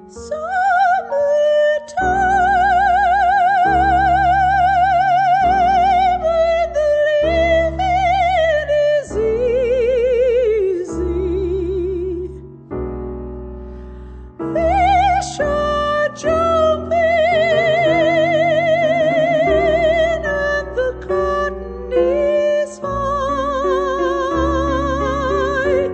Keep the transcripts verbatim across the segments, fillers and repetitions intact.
Summertime, when the living is easy, fish are jumping and the cotton is high.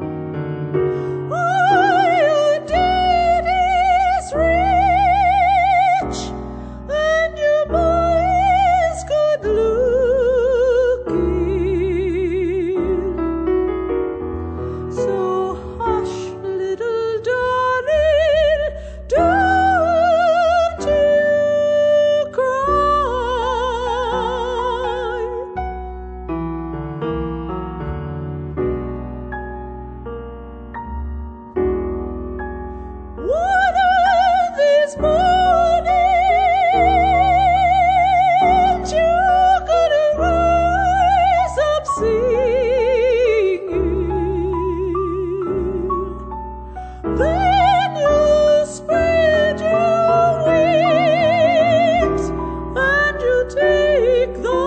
Oh, your daddy's rich and your boy's good looking. So hush, little darling, don't you cry. One of these mornings you're gonna rise up singing. Then you'll spread your wings and you'll take the